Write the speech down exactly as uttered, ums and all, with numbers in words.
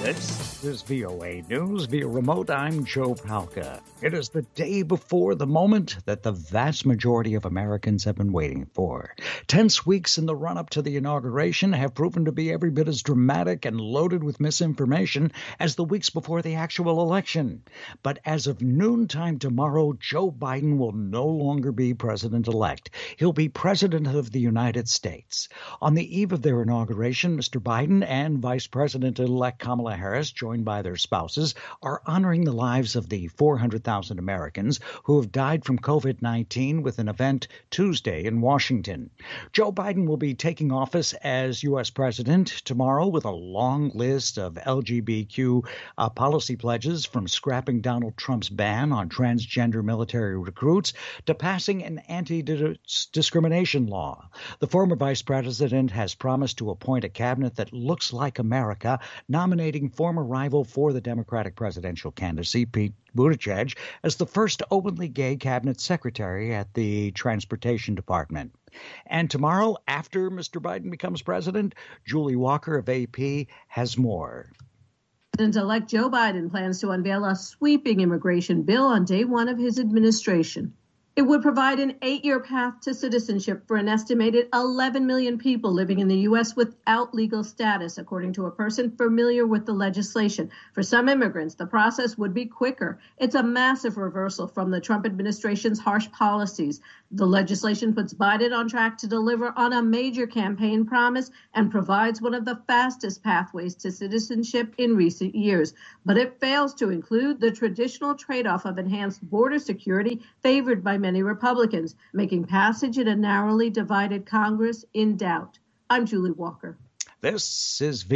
This is V O A News via remote. I'm Joe Palca. It is the day before the moment that the vast majority of Americans have been waiting for. Tense weeks in the run-up to the inauguration have proven to be every bit as dramatic and loaded with misinformation as the weeks before the actual election. But as of noontime tomorrow, Joe Biden will no longer be president-elect. He'll be president of the United States. On the eve of their inauguration, Mister Biden and Vice President-elect Kamala Harris, joined by their spouses, are honoring the lives of the four hundred thousand Americans who have died from covid nineteen with an event Tuesday in Washington. Joe Biden will be taking office as U S president tomorrow with a long list of L G B T Q uh, policy pledges, from scrapping Donald Trump's ban on transgender military recruits to passing an anti-discrimination law. The former vice president has promised to appoint a cabinet that looks like America, nominating former rival for the Democratic presidential candidacy, Pete Buttigieg, as the first openly gay cabinet secretary at the Transportation Department. And tomorrow, after Mister Biden becomes president, Julie Walker of A P has more. President-elect Joe Biden plans to unveil a sweeping immigration bill on day one of his administration. It would provide an eight-year path to citizenship for an estimated eleven million people living in the U S without legal status, according to a person familiar with the legislation. For some immigrants, the process would be quicker. It's a massive reversal from the Trump administration's harsh policies. The legislation puts Biden on track to deliver on a major campaign promise and provides one of the fastest pathways to citizenship in recent years. But it fails to include the traditional trade-off of enhanced border security favored by many Republicans, making passage in a narrowly divided Congress in doubt. I'm Julie Walker. This is